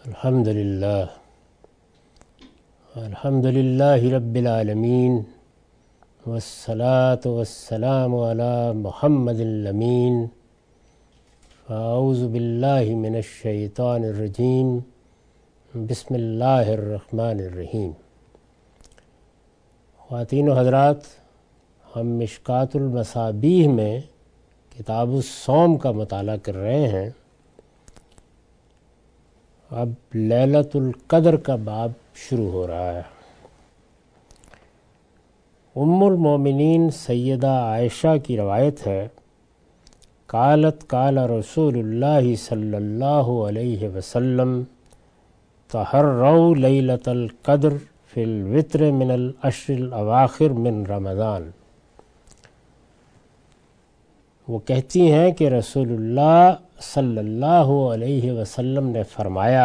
الحمدللہ رب العالمین والصلاة والسلام علی محمد الامین اعوذ باللہ من الشیطان الرجیم بسم اللہ الرحمن الرحیم۔ خواتین و حضرات، ہم مشکوٰۃ المصابیح میں کتاب الصوم کا مطالعہ کر رہے ہیں۔ اب لیلۃ القدر کا باب شروع ہو رہا ہے۔ ام المومنین سیدہ عائشہ کی روایت ہے، قالت قال رسول اللہ صلی اللہ علیہ وسلم تحروا لیلۃ القدر فی الوتر من العشر الاواخر من رمضان۔ وہ کہتی ہیں کہ رسول اللہ صلی اللہ علیہ وسلم نے فرمایا،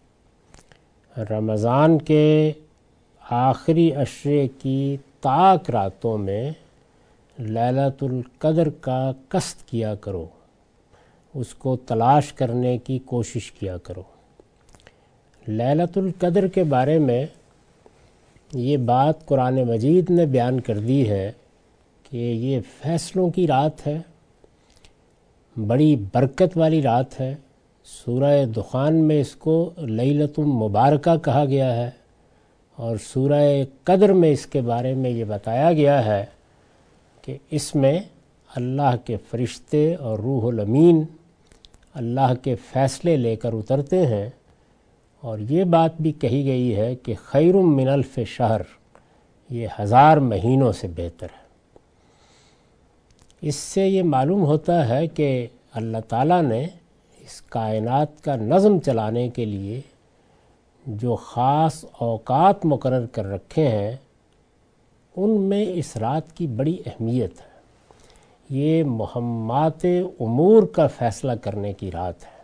رمضان کے آخری عشرے کی طاق راتوں میں لیلۃ القدر کا قصد کیا کرو، اس کو تلاش کرنے کی کوشش کیا کرو۔ لیلۃ القدر کے بارے میں یہ بات قرآن مجید نے بیان کر دی ہے کہ یہ فیصلوں کی رات ہے، بڑی برکت والی رات ہے۔ سورہ دخان میں اس کو لیلۃ مبارکہ کہا گیا ہے، اور سورہ قدر میں اس کے بارے میں یہ بتایا گیا ہے کہ اس میں اللہ کے فرشتے اور روح الامین اللہ کے فیصلے لے کر اترتے ہیں، اور یہ بات بھی کہی گئی ہے کہ خیر من الف شہر، یہ 1000 مہینوں سے بہتر ہے۔ اس سے یہ معلوم ہوتا ہے کہ اللہ تعالیٰ نے اس کائنات کا نظم چلانے کے لیے جو خاص اوقات مقرر کر رکھے ہیں، ان میں اس رات کی بڑی اہمیت ہے۔ یہ مہمات امور کا فیصلہ کرنے کی رات ہے،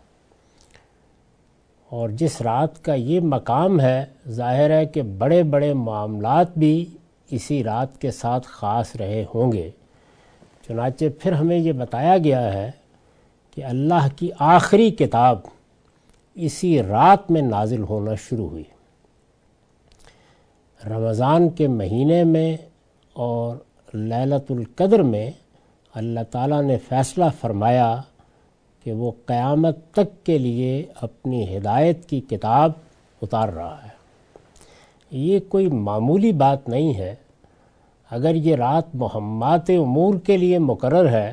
اور جس رات کا یہ مقام ہے، ظاہر ہے کہ بڑے بڑے معاملات بھی اسی رات کے ساتھ خاص رہے ہوں گے۔ چنانچہ پھر ہمیں یہ بتایا گیا ہے کہ اللہ کی آخری کتاب اسی رات میں نازل ہونا شروع ہوئی۔ رمضان کے مہینے میں اور لیلۃ القدر میں اللہ تعالیٰ نے فیصلہ فرمایا کہ وہ قیامت تک کے لیے اپنی ہدایت کی کتاب اتار رہا ہے۔ یہ کوئی معمولی بات نہیں ہے۔ اگر یہ رات مہمات امور کے لیے مقرر ہے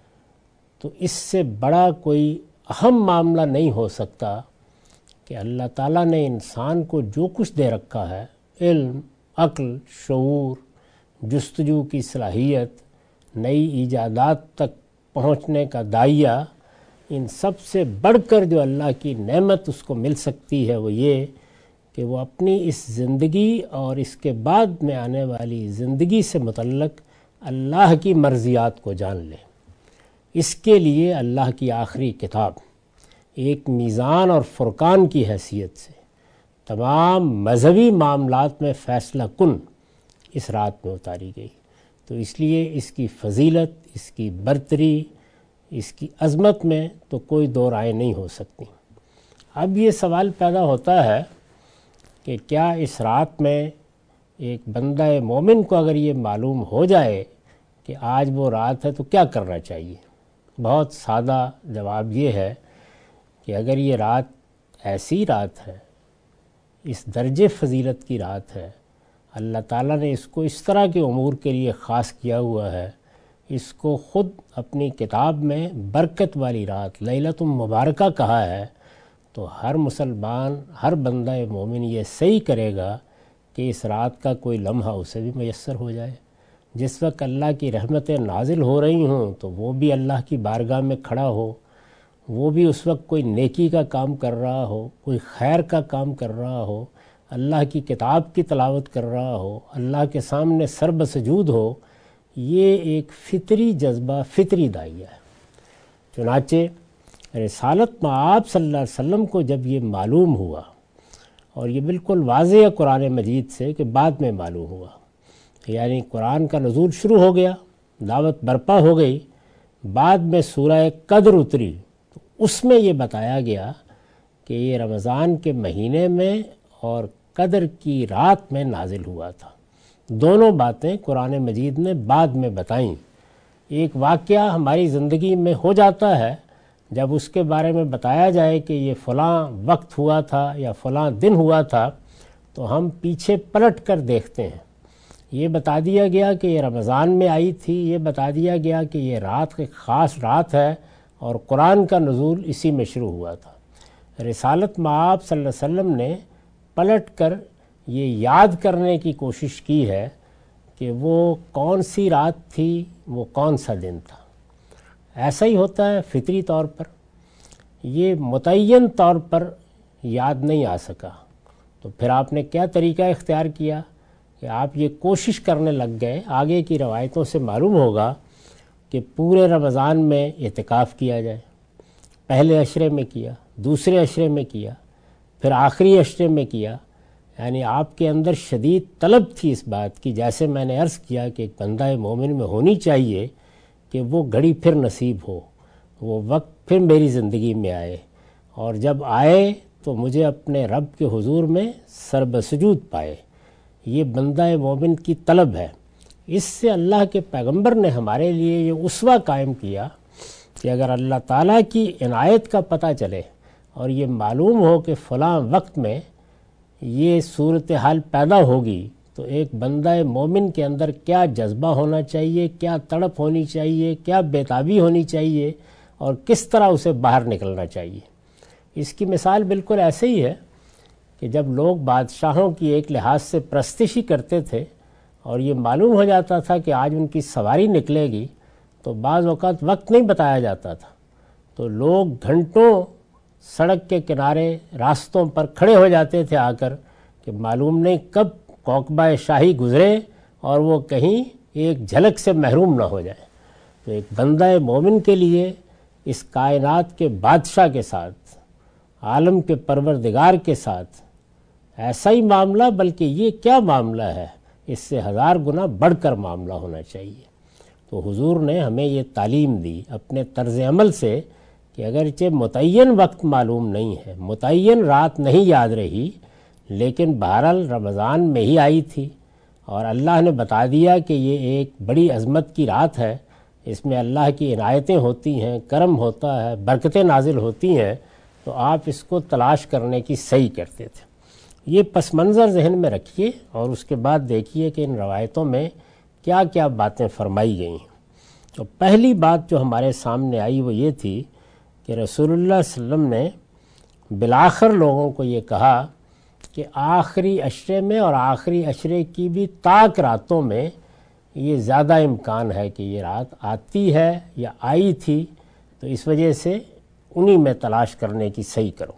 تو اس سے بڑا کوئی اہم معاملہ نہیں ہو سکتا کہ اللہ تعالیٰ نے انسان کو جو کچھ دے رکھا ہے، علم، عقل، شعور، جستجو کی صلاحیت، نئی ایجادات تک پہنچنے کا داعیہ، ان سب سے بڑھ کر جو اللہ کی نعمت اس کو مل سکتی ہے وہ یہ کہ وہ اپنی اس زندگی اور اس کے بعد میں آنے والی زندگی سے متعلق اللہ کی مرضیات کو جان لے۔ اس کے لیے اللہ کی آخری کتاب ایک میزان اور فرقان کی حیثیت سے تمام مذہبی معاملات میں فیصلہ کن اس رات میں اتاری گئی۔ تو اس لیے اس کی فضیلت، اس کی برتری، اس کی عظمت میں تو کوئی دو رائے نہیں ہو سکتی۔ اب یہ سوال پیدا ہوتا ہے کہ کیا اس رات میں ایک بندہ مومن کو اگر یہ معلوم ہو جائے کہ آج وہ رات ہے تو کیا کرنا چاہیے؟ بہت سادہ جواب یہ ہے کہ اگر یہ رات ایسی رات ہے، اس درجے فضیلت کی رات ہے، اللہ تعالیٰ نے اس کو اس طرح کے امور کے لیے خاص کیا ہوا ہے، اس کو خود اپنی کتاب میں برکت والی رات لیلۃ مبارکہ کہا ہے، تو ہر مسلمان، ہر بندہ مومن یہ صحیح کرے گا کہ اس رات کا کوئی لمحہ اسے بھی میسر ہو جائے۔ جس وقت اللہ کی رحمتیں نازل ہو رہی ہوں تو وہ بھی اللہ کی بارگاہ میں کھڑا ہو، وہ بھی اس وقت کوئی نیکی کا کام کر رہا ہو، کوئی خیر کا کام کر رہا ہو، اللہ کی کتاب کی تلاوت کر رہا ہو، اللہ کے سامنے سر بسجود ہو۔ یہ ایک فطری جذبہ، فطری داعیہ ہے۔ چنانچہ رسالت مآب صلی اللہ علیہ وسلم کو جب یہ معلوم ہوا، اور یہ بالکل واضح ہے قرآن مجید سے کہ بعد میں معلوم ہوا، یعنی قرآن کا نزول شروع ہو گیا، دعوت برپا ہو گئی، بعد میں سورہ قدر اتری، تو اس میں یہ بتایا گیا کہ یہ رمضان کے مہینے میں اور قدر کی رات میں نازل ہوا تھا۔ دونوں باتیں قرآن مجید نے بعد میں بتائیں۔ ایک واقعہ ہماری زندگی میں ہو جاتا ہے، جب اس کے بارے میں بتایا جائے کہ یہ فلاں وقت ہوا تھا یا فلاں دن ہوا تھا، تو ہم پیچھے پلٹ کر دیکھتے ہیں۔ یہ بتا دیا گیا کہ یہ رمضان میں آئی تھی، یہ بتا دیا گیا کہ یہ رات ایک خاص رات ہے اور قرآن کا نزول اسی میں شروع ہوا تھا۔ رسالت مآب صلی اللہ علیہ وسلم نے پلٹ کر یہ یاد کرنے کی کوشش کی ہے کہ وہ کون سی رات تھی، وہ کون سا دن تھا۔ ایسا ہی ہوتا ہے فطری طور پر، یہ متعین طور پر یاد نہیں آ سکا، تو پھر آپ نے کیا طریقہ اختیار کیا کہ آپ یہ کوشش کرنے لگ گئے۔ آگے کی روایتوں سے معلوم ہوگا کہ پورے رمضان میں اعتکاف کیا جائے، پہلے عشرے میں کیا، دوسرے عشرے میں کیا، پھر آخری عشرے میں کیا۔ یعنی آپ کے اندر شدید طلب تھی اس بات کی، جیسے میں نے عرض کیا کہ ایک بندہ مومن میں ہونی چاہیے کہ وہ گھڑی پھر نصیب ہو، وہ وقت پھر میری زندگی میں آئے، اور جب آئے تو مجھے اپنے رب کے حضور میں سربسجود پائے۔ یہ بندہ مومن کی طلب ہے۔ اس سے اللہ کے پیغمبر نے ہمارے لیے یہ اسوہ قائم کیا کہ اگر اللہ تعالیٰ کی عنایت کا پتہ چلے اور یہ معلوم ہو کہ فلاں وقت میں یہ صورتحال پیدا ہوگی، تو ایک بندہ مومن کے اندر کیا جذبہ ہونا چاہیے، کیا تڑپ ہونی چاہیے، کیا بےتابی ہونی چاہیے، اور کس طرح اسے باہر نکلنا چاہیے۔ اس کی مثال بالکل ایسے ہی ہے کہ جب لوگ بادشاہوں کی ایک لحاظ سے پرستشی کرتے تھے اور یہ معلوم ہو جاتا تھا کہ آج ان کی سواری نکلے گی، تو بعض اوقات وقت نہیں بتایا جاتا تھا، تو لوگ گھنٹوں سڑک کے کنارے راستوں پر کھڑے ہو جاتے تھے آ کر کہ معلوم نہیں کب کوکبہ شاہی گزرے اور وہ کہیں ایک جھلک سے محروم نہ ہو جائے۔ تو ایک بندہ مومن کے لیے اس کائنات کے بادشاہ کے ساتھ، عالم کے پروردگار کے ساتھ ایسا ہی معاملہ، بلکہ یہ کیا معاملہ ہے، اس سے 1000 گنا بڑھ کر معاملہ ہونا چاہیے۔ تو حضور نے ہمیں یہ تعلیم دی اپنے طرز عمل سے کہ اگرچہ متعین وقت معلوم نہیں ہے، متعین رات نہیں یاد رہی، لیکن بہرحال رمضان میں ہی آئی تھی، اور اللہ نے بتا دیا کہ یہ ایک بڑی عظمت کی رات ہے، اس میں اللہ کی عنایتیں ہوتی ہیں، کرم ہوتا ہے، برکتیں نازل ہوتی ہیں، تو آپ اس کو تلاش کرنے کی صحیح کرتے تھے۔ یہ پس منظر ذہن میں رکھیے اور اس کے بعد دیکھیے کہ ان روایتوں میں کیا کیا باتیں فرمائی گئی ہیں۔ تو پہلی بات جو ہمارے سامنے آئی وہ یہ تھی کہ رسول اللہ صلی اللہ علیہ وسلم نے بالآخر لوگوں کو یہ کہا کہ آخری عشرے میں اور آخری عشرے کی بھی طاق راتوں میں یہ زیادہ امکان ہے کہ یہ رات آتی ہے یا آئی تھی، تو اس وجہ سے انہی میں تلاش کرنے کی صحیح کرو۔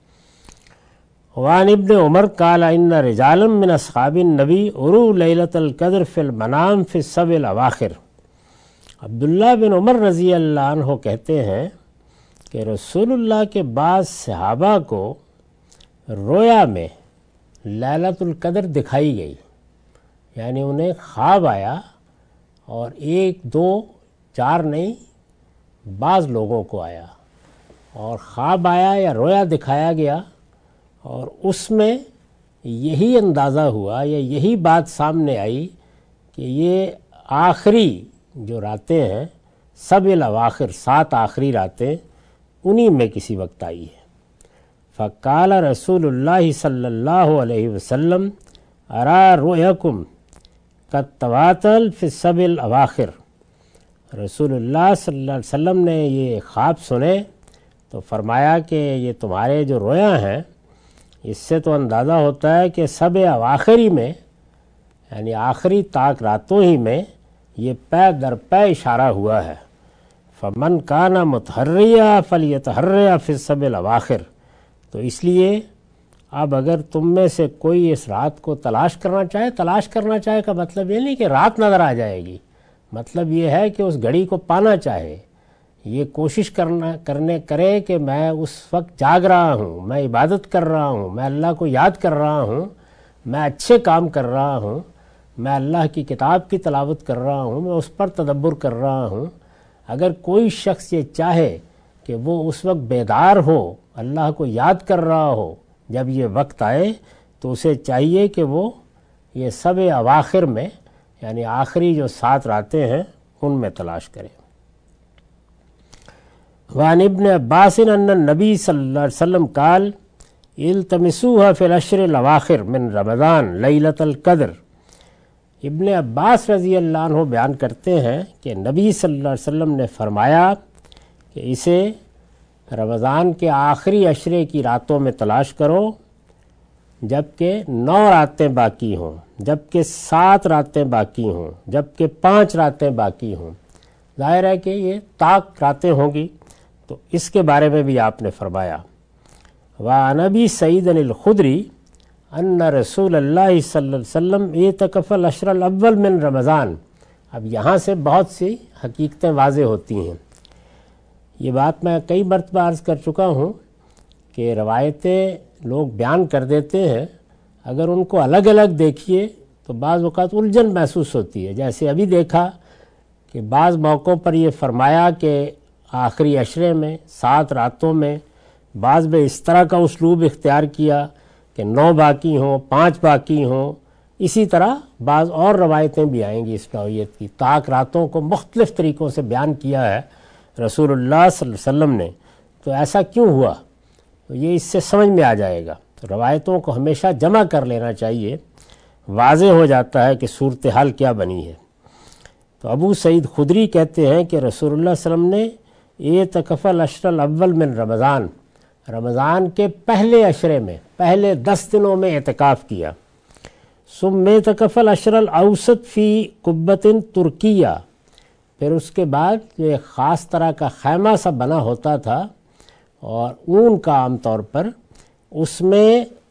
وعن ابن عمر قال ان رجالا من اصحاب النبی اروا لیلۃ القدر فی المنام فی السبع الاواخر۔ عبداللہ بن عمر رضی اللہ عنہ کہتے ہیں کہ رسول اللہ کے بعض صحابہ کو رویا میں لیلۃ القدر دکھائی گئی، یعنی انہیں خواب آیا، اور 1 2 4 نہیں، بعض لوگوں کو آیا، اور خواب آیا یا رویا دکھایا گیا، اور اس میں یہی اندازہ ہوا یا یہی بات سامنے آئی کہ یہ آخری جو راتیں ہیں، سبع الاواخر 7 آخری راتیں، انہی میں کسی وقت آئی ہے۔ فقال رسول اللہ صلی اللہ علیہ وسلم ارا رؤیکم قد تواتر فی السبع الاواخر۔ رسول اللہ صلی اللہ علیہ وسلم نے یہ خواب سنے تو فرمایا کہ یہ تمہارے جو رویا ہیں، اس سے تو اندازہ ہوتا ہے کہ سبع اواخر ہی میں، یعنی آخری طاق راتوں ہی میں یہ پے در پے اشارہ ہوا ہے۔ فمن کان متحریا فلیتحریا فی السبع الاواخر۔ تو اس لیے اب اگر تم میں سے کوئی اس رات کو تلاش کرنا چاہے کا مطلب یہ نہیں کہ رات نظر آ جائے گی، مطلب یہ ہے کہ اس گھڑی کو پانا چاہے، یہ کوشش کرے کہ میں اس وقت جاگ رہا ہوں، میں عبادت کر رہا ہوں، میں اللہ کو یاد کر رہا ہوں، میں اچھے کام کر رہا ہوں، میں اللہ کی کتاب کی تلاوت کر رہا ہوں، میں اس پر تدبر کر رہا ہوں۔ اگر کوئی شخص یہ چاہے کہ وہ اس وقت بیدار ہو اللہ کو یاد کر رہا ہو، جب یہ وقت آئے تو اسے چاہیے کہ وہ یہ سب اواخر میں، یعنی آخری جو 7 راتیں ہیں ان میں تلاش کرے۔ وعن ابن عباس ان النبی صلی اللہ علیہ وسلم قال التمسوها فی العشر الاواخر من رمضان لیلۃ القدر۔ ابن عباس رضی اللہ عنہ بیان کرتے ہیں کہ نبی صلی اللہ علیہ وسلم نے فرمایا کہ اسے رمضان کے آخری عشرے کی راتوں میں تلاش کرو، جبکہ 9 راتیں باقی ہوں، جبکہ 7 راتیں باقی ہوں، جبکہ 5 راتیں باقی ہوں۔ ظاہر ہے کہ یہ طاق راتیں ہوں گی، تو اس کے بارے میں بھی آپ نے فرمایا۔ وعن ابی سعید الخدری ان رسول اللہ صلی اللہ علیہ وسلم اعتکف العشر الاول من رمضان۔ اب یہاں سے بہت سی حقیقتیں واضح ہوتی ہیں۔ یہ بات میں کئی مرتبہ عرض کر چکا ہوں کہ روایتیں لوگ بیان کر دیتے ہیں، اگر ان کو الگ الگ دیکھیے تو بعض اوقات الجھن محسوس ہوتی ہے۔ جیسے ابھی دیکھا کہ بعض موقعوں پر یہ فرمایا کہ آخری عشرے میں 7 راتوں میں، بعض میں اس طرح کا اسلوب اختیار کیا کہ 9 باقی ہوں، 5 باقی ہوں۔ اسی طرح بعض اور روایتیں بھی آئیں گی اس نوعیت کی۔ طاق راتوں کو مختلف طریقوں سے بیان کیا ہے رسول اللہ صلی اللہ علیہ وسلم نے، تو ایسا کیوں ہوا؟ تو یہ اس سے سمجھ میں آ جائے گا۔ تو روایتوں کو ہمیشہ جمع کر لینا چاہیے، واضح ہو جاتا ہے کہ صورتحال کیا بنی ہے۔ تو ابو سعید خدری کہتے ہیں کہ رسول اللہ صلی اللہ علیہ وسلم نے اعتکف العشر الاول من رمضان، رمضان کے پہلے عشرے میں، پہلے 10 دنوں میں اعتکاف کیا۔ ثم اعتکف العشر الاوسط فی قبۃ ترکیہ، پھر اس کے بعد جو ایک خاص طرح کا خیمہ سا بنا ہوتا تھا اور اون کا عام طور پر، اس میں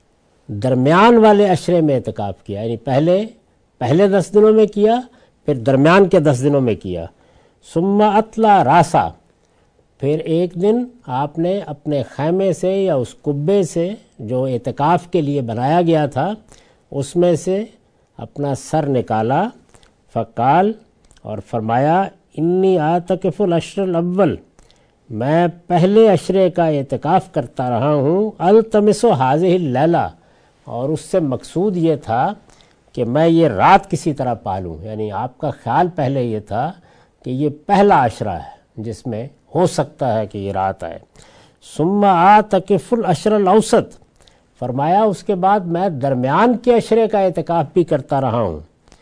درمیان والے عشرے میں اعتکاف کیا، یعنی پہلے 10 دنوں میں کیا، پھر درمیان کے 10 دنوں میں کیا۔ ثم اطلع راسا، پھر ایک دن آپ نے اپنے خیمے سے یا اس قبے سے جو اعتکاف کے لیے بنایا گیا تھا اس میں سے اپنا سر نکالا، فقال، اور فرمایا انی اعتکف العشر الاول، میں پہلے عشرے کا اعتکاف کرتا رہا ہوں، التمس ہذہ اللیلہ، اور اس سے مقصود یہ تھا کہ میں یہ رات کسی طرح پالوں، یعنی آپ کا خیال پہلے یہ تھا کہ یہ پہلا عشرہ ہے جس میں ہو سکتا ہے کہ یہ رات آئے۔ ثم اعتکف العشر الاوسط، فرمایا اس کے بعد میں درمیان کے عشرے کا اعتکاف بھی کرتا رہا ہوں۔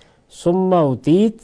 ثم اتیت،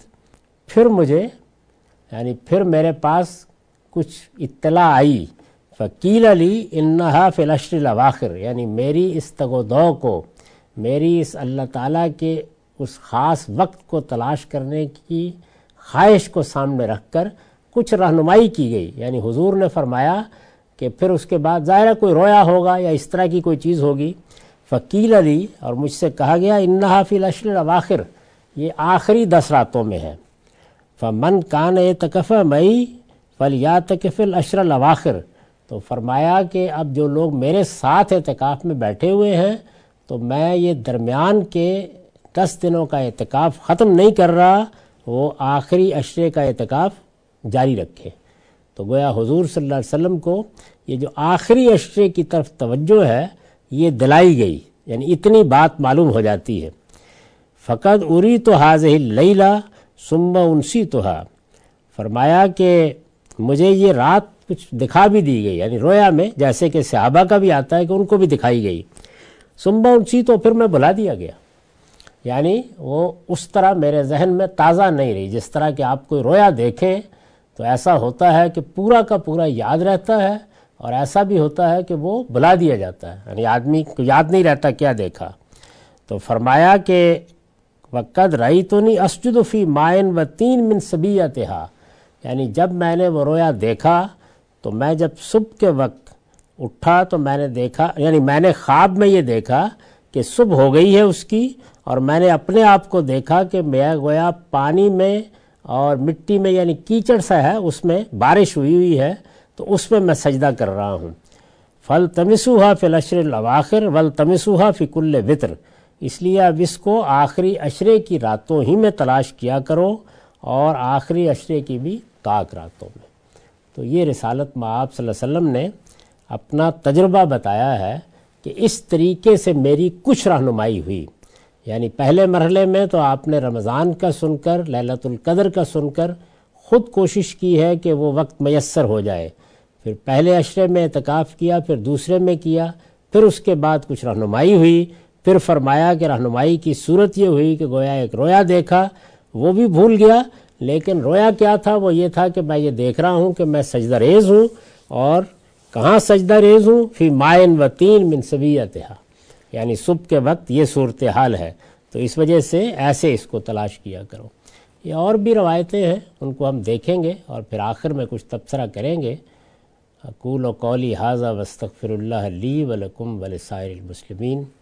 پھر میرے پاس کچھ اطلاع آئی، فقیل لی انہا فی العشر الاواخر، یعنی میری اس تگ و دو کو، میری اس اللہ تعالیٰ کے اس خاص وقت کو تلاش کرنے کی خواہش کو سامنے رکھ کر کچھ رہنمائی کی گئی، یعنی حضور نے فرمایا کہ پھر اس کے بعد ظاہر کوئی رویا ہوگا یا اس طرح کی کوئی چیز ہوگی۔ فقیل علی، اور مجھ سے کہا گیا انہا فی العشر الاواخر، یہ آخری 10 راتوں میں ہے۔ فمن کان اعتکف معی فلیعتکف العشر الاواخر، تو فرمایا کہ اب جو لوگ میرے ساتھ اعتکاف میں بیٹھے ہوئے ہیں تو میں یہ درمیان کے 10 دنوں کا اعتکاف ختم نہیں کر رہا، وہ آخری عشرے کا اعتکاف جاری رکھے۔ تو گویا حضور صلی اللہ علیہ وسلم کو یہ جو آخری عشرے کی طرف توجہ ہے یہ دلائی گئی، یعنی اتنی بات معلوم ہو جاتی ہے۔ فقد اریت ہذہ اللیلہ ثم انسیتھا، فرمایا کہ مجھے یہ رات کچھ دکھا بھی دی گئی، یعنی رویا میں، جیسے کہ صحابہ کا بھی آتا ہے کہ ان کو بھی دکھائی گئی۔ ثم انسیت، پھر میں بھلا دیا گیا، یعنی وہ اس طرح میرے ذہن میں تازہ نہیں رہی۔ جس طرح کہ آپ کوئی رویا دیکھیں تو ایسا ہوتا ہے کہ پورا کا پورا یاد رہتا ہے، اور ایسا بھی ہوتا ہے کہ وہ بھلا دیا جاتا ہے، یعنی آدمی کو یاد نہیں رہتا کیا دیکھا۔ تو فرمایا کہ وقد رأیتنی اسجد فی ماء و طین من صبیۃھا، یعنی جب میں نے وہ رویا دیکھا تو میں جب صبح کے وقت اٹھا تو میں نے دیکھا، یعنی میں نے خواب میں یہ دیکھا کہ صبح ہو گئی ہے اس کی، اور میں نے اپنے آپ کو دیکھا کہ میں گویا پانی میں اور مٹی میں، یعنی کیچڑ سا ہے، اس میں بارش ہوئی ہے تو اس میں سجدہ کر رہا ہوں۔ فَالْتَمِسُوهَا فِي الْعَشْرِ الْأَوَاخِرِ وَالْتَمِسُوهَا فِي كُلِّ وِتْرٍ، اس لیے اب اس کو آخری عشرے کی راتوں ہی میں تلاش کیا کرو، اور آخری عشرے کی بھی طاق راتوں میں۔ تو یہ رسالت مآب صلی اللہ علیہ وسلم نے اپنا تجربہ بتایا ہے کہ اس طریقے سے میری کچھ رہنمائی ہوئی. یعنی پہلے مرحلے میں تو آپ نے رمضان کا سن کر، لیلۃ القدر کا سن کر خود کوشش کی ہے کہ وہ وقت میسر ہو جائے، پھر پہلے عشرے میں اعتکاف کیا، پھر دوسرے میں کیا، پھر اس کے بعد کچھ رہنمائی ہوئی، پھر فرمایا کہ رہنمائی کی صورت یہ ہوئی کہ گویا ایک رویا دیکھا، وہ بھی بھول گیا، لیکن رویا کیا تھا؟ وہ یہ تھا کہ میں یہ دیکھ رہا ہوں کہ میں سجدہ ریز ہوں، اور کہاں سجدہ ریز ہوں؟ فی مائن و تین من سویتہا، یعنی صبح کے وقت یہ صورتحال ہے. تو اس وجہ سے ایسے اس کو تلاش کیا کرو. یہ اور بھی روایتیں ہیں، ان کو ہم دیکھیں گے اور پھر آخر میں کچھ تبصرہ کریں گے. اقول قولی ھذا واستغفر اللہ لی ولکم ولسائر المسلمین.